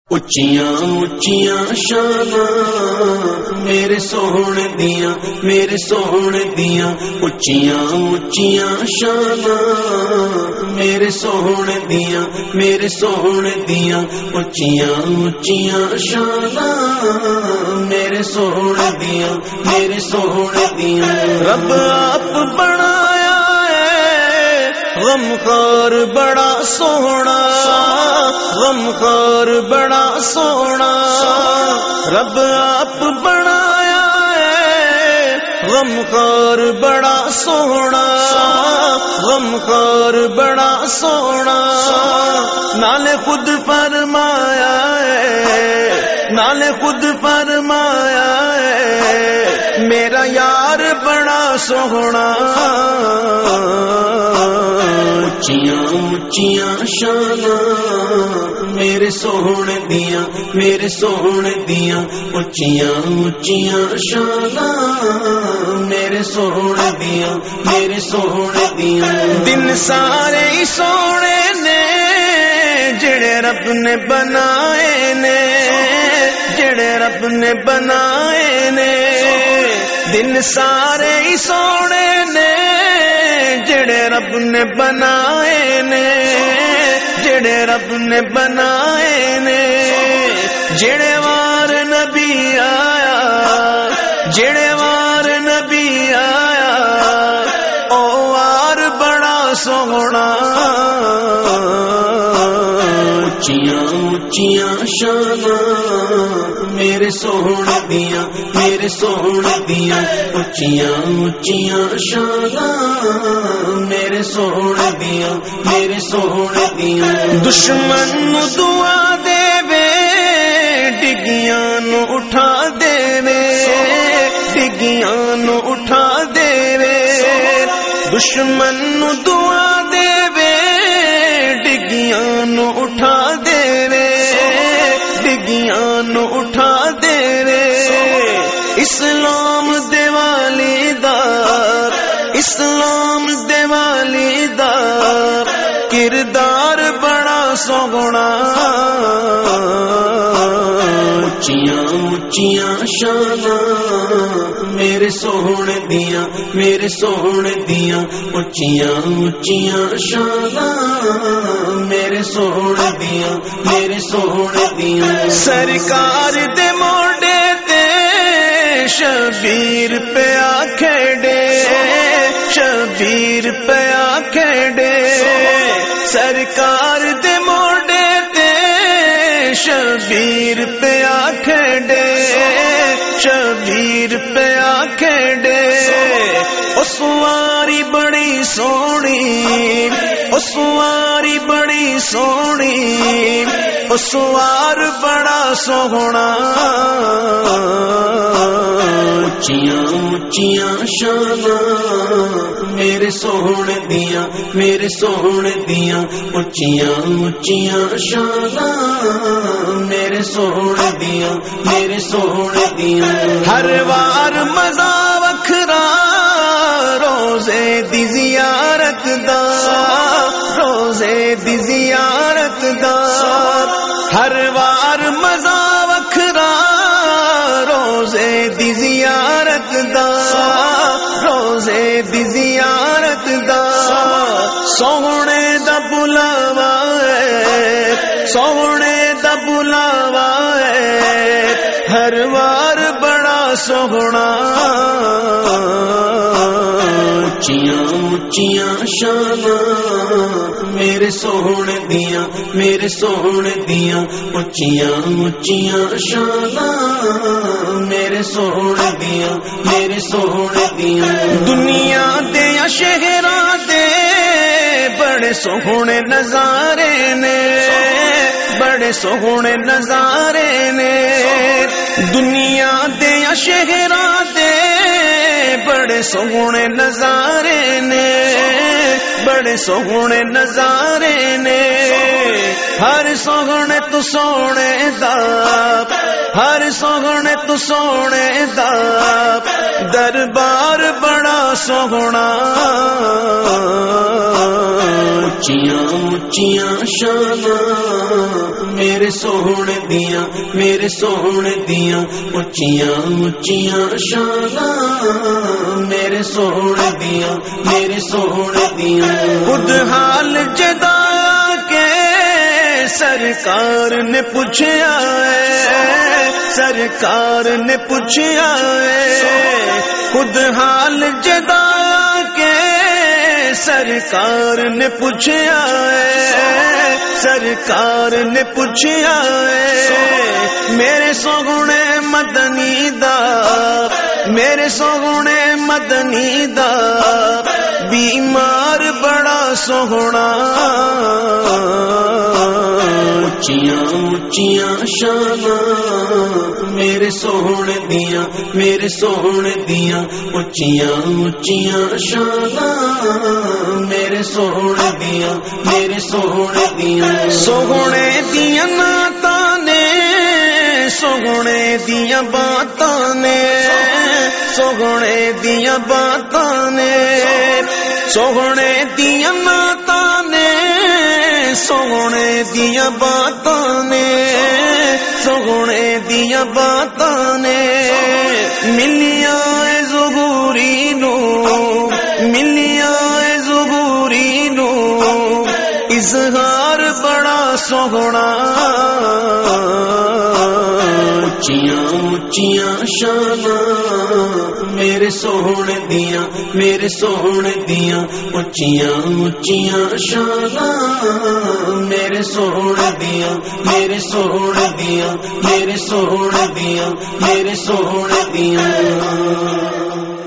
اچیاں اچیاں شاناں میرے سونے دیاں، میرے سونے دیاں اچیاں اچیاں شاناں میرے سونے دیاں، میرے سونے دیاں اچیاں اچیاں شاناں میرے سونے دیاں، میرے سونے دیاں۔ رب آپ بنایا غمخوار بڑا سونا، غمخوار بڑا سونا، رب آپ بنایا ہے غمخوار بڑا سونا، غمخوار بڑا سونا۔ نالے خود فرمایا ہے، نالے خود فرمایا ہے میرا یار بڑا سونا۔ اچیاں اچیاں شاناں میرے سونے دیاں، میرے سونے دیاں اچیاں اچیاں شاناں میرے سونے دیاں، میرے سونے دیاں۔ دن سارے ہی سونے نے جڑے رب نے بنائے نے، جڑے رب نے بنائے نے، دن سارے ہی سونے نے جڑے رب نے بنائے نے، جڑے رب نے بنائے نے۔ جڑے وار نبی آیا، جڑے وار نبی آیا او وار بڑا سونا۔ اچیاں اچیاں شاناں میرے سونے دیاں، میرے سونے دیاں اچیاں اچیاں شاناں میرے سونے دیاں، میرے سونے دیاں۔ دشمن نو دعا دے وے ڈگیاں نو اٹھا دے وے، ڈگیاں نو اٹھا دے وے، دشمن نو دعا دے وے ڈگیاں نو اٹھا دے وے، ڈگیاں نو اٹھا دے وے۔ اسلام دیوالی دار، اسلام دیوالی دار کردار بڑا سونا۔ اچیاں اچیاں شاناں میرے سونے دیاں، میرے سونے دیاں اچیاں اچیاں شاناں میرے سونے دیاں، میرے سونے دیاں۔ سرکار دے موڈے تے شبیر پیا کھیڈے، شبیر پیا کھیڈے، سرکار دے موڈے تے شبیر پیا کھیڈے، شبیر پیا کھیڈے۔ او سواری بڑی سونی، او سواری بڑی سونی، او سوار بڑا سونا۔ اچیاں اچیاں شاناں میرے سونے دیاں، میرے سونے دیاں اچیاں اچیاں شاناں میرے سونے دیاں، میرے سونے دیاں۔ ہر وار مزہ وکھرا روزے دی زیارت دا، روزے دی زیارت دا، ہر وار مزہ وکھرا روزے دی زیارت دا، روزے دی زیارت دا۔ سونے دا بلاوا ہے، سونے دا بلاوا ہے ہر وار بڑا سونا۔ اچیاں اچیاں شاناں میرے سونے دیاں، میرے سونے دیاں اچیاں اچیاں شاناں میرے سونے دیاں، میرے سونے دیاں۔ دنیا دے شہراں دے بڑے سوہنے نظارے نے، بڑے سوہنے نظارے نے، دنیا دے شہراں دے بڑے سوہنے نظارے نے، بڑے سوہنے نظارے نے۔ ہر سوہنے تو سونے دا، ہر سوہنے تو سونے دا دربار بڑا سوہنا اچیاں اچیاں شاناں میرے سونے دیاں میرے سونے دیاں اچیاں اچیاں شاناں میرے سونے دیاں میرے سونے دیاں خود حال جدا کے سرکار نے پوچھا ہے سرکار نے پوچھا ہے خود حال جدا کے سرکار نے پوچھا ہے سرکار نے پوچھا ہے میرے سونے مدنی دا میرے سونے مدنی دا بیمار بڑا سوہنا اچیاں اچیاں شاناں میرے سونے دیاں میرے سونے دیاں اچیاں اچیاں شاناں میرے سونے دیاں میرے سونے دیاں سونے دیاں نعتاں نے سونے دیاں باتاں نے سونے دیاں باتاں نے سونے دیاں نعتاں نے سونے دیاں باتاں نے سونے دیاں باتاں نے ملیاں اے ظہوری نو ملیاں اے ظہوری نو اظہار بڑا سوہنا اچیاں اچیاں شاناں میرے سونے دیاں میرے سونے دیاں اچیاں اچیاں شاناں میرے سونے دیاں میرے سونے دیاں میرے سونے دیاں میرے سونے دیاں